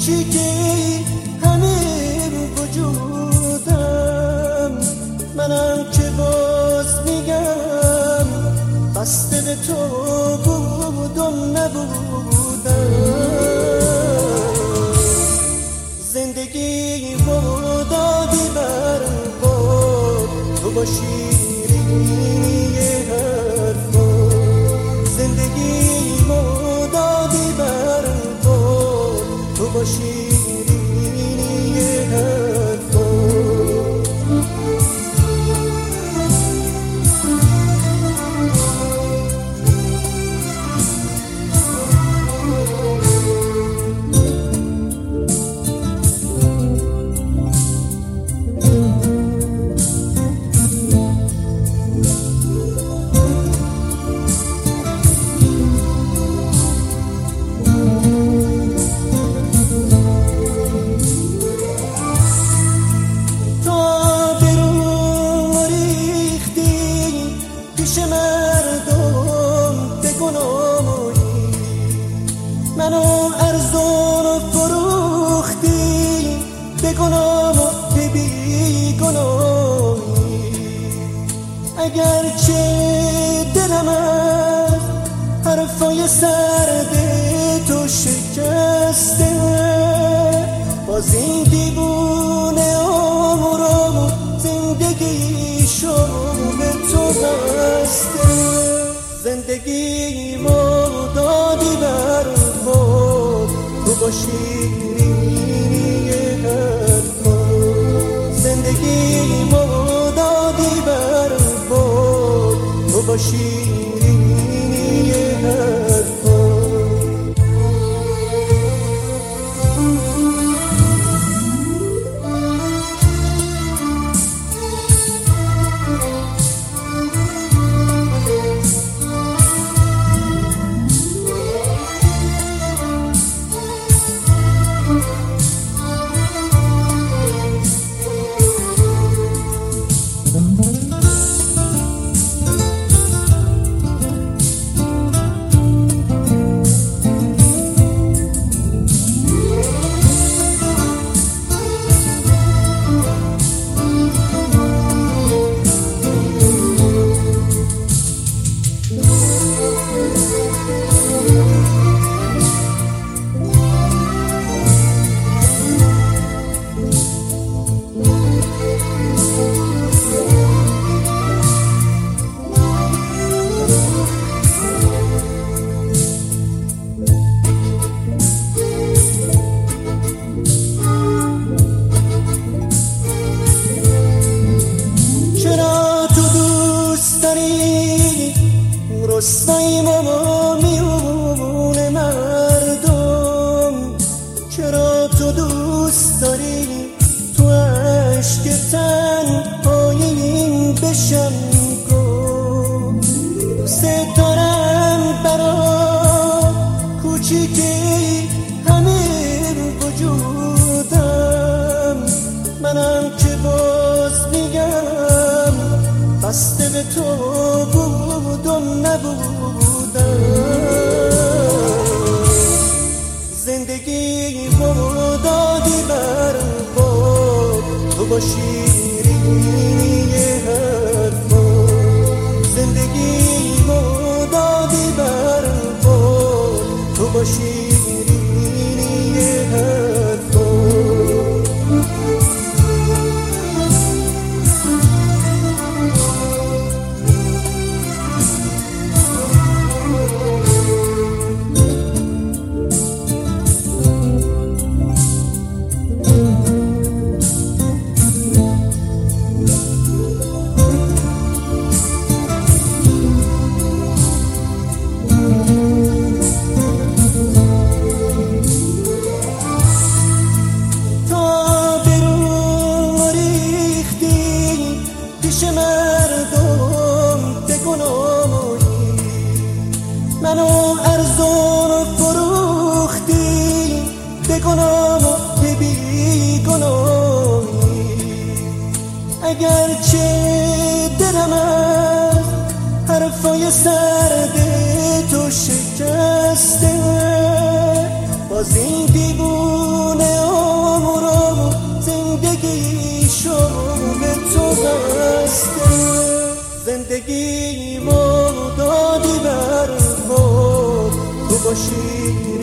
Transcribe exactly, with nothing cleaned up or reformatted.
کوچیکی همه وجودم، منم که باز میگم بسته به تو بودم نبودم. زندگی و دادی بر باد، تو با شیرینی حرفا. زندگی و دادی بر باد، تو با شیرینی حرفا. منو ارزون و فروختی به گناه و به بی گناهی. اگرچه دلم از حرفای سرد تو شکسته، باز این دیوونه عمرم زندگیشو به تو بسته. زندگی ما دادی بر باد، تو با شیرینی حرفا. زندگی ما دادی بر باد، تو با شیرینی حرفا. رستای ما میونه مردم، چرا تو دوست داری تو عشق تنهایی این بشم کن. دوست دارم برا کوچیکی همه وجودم، منم که باز میگم بسته به تو بودم نبودم. زندگی و دادی بر باد، تو با شیرینی حرفا. زندگی و دادی بر باد، تو با شیرینی حرفا. منو ارزون و فروختی به گناه و به بی گناهی. اگرچه دلم از حرفای سرد تو شکسته، باز این دیوونه زندگیمو دادی بر خود، تو باشی